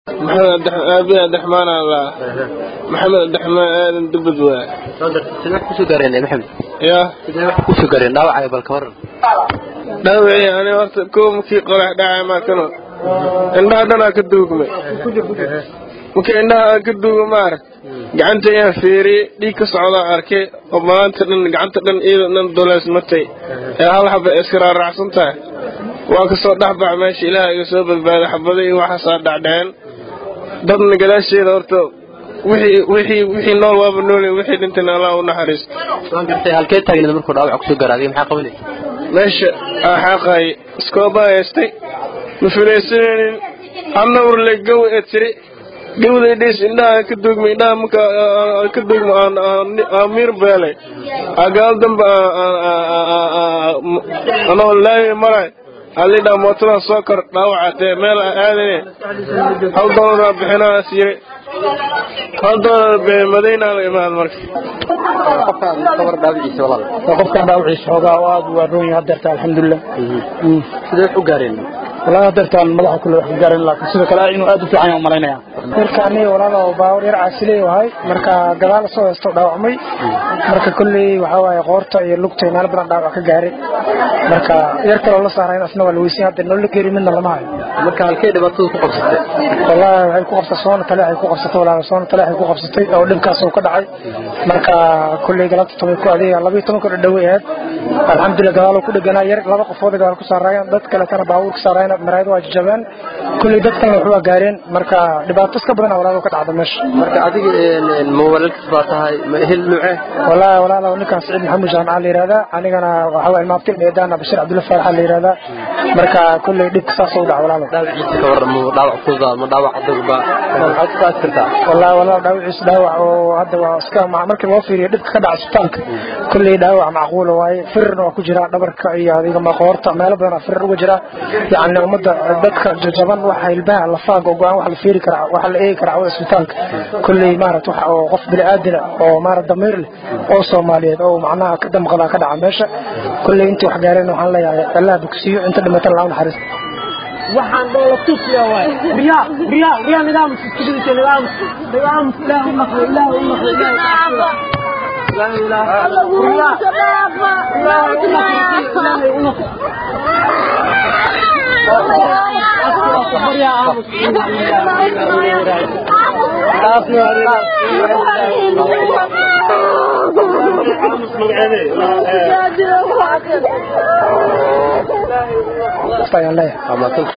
محمد أبي الرحمن الله محمد الرحمن آدم دبدوا سمعت كوسو قارين يا محمد يا سمعت كوسو قارين نوعي بالكبر نوعي يعني وقت كوم في قرح داعي ما كانوا عندها دنا كدوكم ممكن عندها كدوك مار قعنت يا فيري ديك صعودا أركي وما أنت قعنت لن إيه لن دولار متي يا هلا حب إسرار رعصنته وأكسر دحبع ماشي لا يسوب البال حبذي وحصاد دعدين ضمن قلاشي لورتو وحي نول وابنولي وحي دنتنا الله ونحرس halkee taagna markuu dhaawac ku soo garaadiyay maxaa qabanay meesha xaqay iskooba yeestay mufileysan anna urle gow etri gowday dhis indhaha ka dugmay indhaha marka ka dugmo amir beelay agaal damba ana wallahi maray ali da motora soo kor dhaawacatay meel aadane hal dollar bixinaa siire hal dollar be Madiina la imaan markii qofka kabar dhaawiciisa walaal qofka dhaawiciisa xogaa aad u roon yahay darta alxamdulillah sidee u gaareen walaal dartaan madaxa kullu wax gaareen laakiin sidoo kale inuu aad u fiican yahay maleynaya markaani walaal baawar yar caasilee wahay marka gadaal soo heesto dhaawacmay marka kulli waxa waay qoorta iyo lugta meel badan dhaawac ka gaaray marka yar kale la saarayna asna waa weysay hadda nolol geeri midna lama hayo marka halkee dhibaatadu ku qabsatay walaal waxay ku qabsatay soona tale ay ku qabsatay walaal soona tale ay ku qabsatay oo dhinkaas oo ka dhacay marka kulli galabta tumay ku adeey 12 ka dhaweeyay alxamdulillah gadaal ku dhaganaa yar laba qofood gadaal ku saarayaan dad kale kana baawur ka saarayaan marayd waa jabaan kulli dad kale wuxuu gaareen marka dhibaato iska badan walaal ka dhacdo meesha marka adiga moobilka sabatahay ma hel nuuce walaal ninkaas Saciid Maxamed Jaan Ali raada anigana waxa way maaftil meedana Bashir Abdullah Faarax Ali raada marka kulli dhib saas oo dhac walaal dhaawiciisa ka waramo dhaawac fuuda ma dhaawac dadba waxa ka asirta walaal dhaawiciisa dhaawac oo hadda waa iska marka loo fiiriyo dhibka ka dhac isbitaalka kulli dhaawac macquul waay firna waa ku jira dhabarka iyo adiga ma qoorta meel badan fir uga jira yaani umada dadka jajaban waxa ilbaha la faago go'aan wax la fiiri kara wax la eegi kara isbitaalka kulli maarad waxa oo qof bini aadan oo maarad damiir leh oo Soomaaliyeed oo macnaha ka damqada ka dhaca meesha kulli intii wax gaareen waxaan leeyahay Allah dugsiyo inta dhimatan la naxariis waxaan dhoolo tusiya waay riya nidaam sidii nidaam ilaahu naqo لا إله إلا الله لا